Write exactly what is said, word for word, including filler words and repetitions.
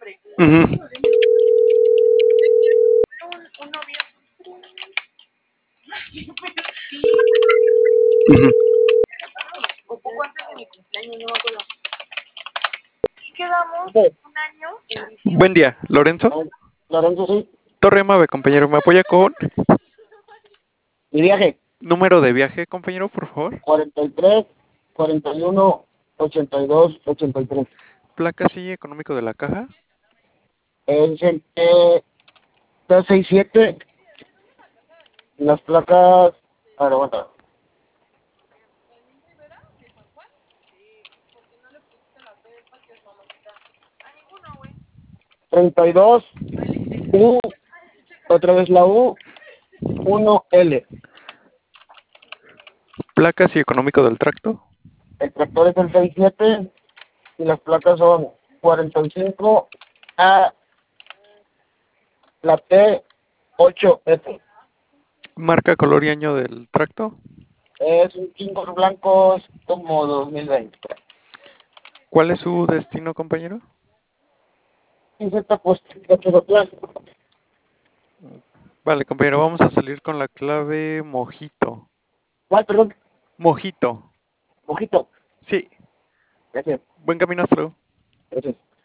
Ujú. Ujú. Buen día, Lorenzo. Lorenzo, sí. Torre Mave, compañero. ¿Me apoya con Mi viaje, número de viaje, compañero, por favor? cuarenta y tres, cuarenta y uno, ochenta y dos, ochenta y tres. Placa sí económico de la caja. Es el T sesenta y siete. Las placas. A ver, aguanta. treinta y dos, U, otra vez la U, uno L. Placa sí económico del tracto. El tractor es el sesenta y siete y las placas son cuarenta y cinco A, la T ocho F. Marca, color y año del tracto. Es un cinco blanco, es como dos mil veinte. ¿Cuál es su destino, compañero? Y Z pues Xochitlán. Vale, compañero, vamos a salir con la clave Mojito. ¿Cuál, perdón? Mojito. Mojito. Sí. Gracias. Buen camino, hasta luego. Gracias.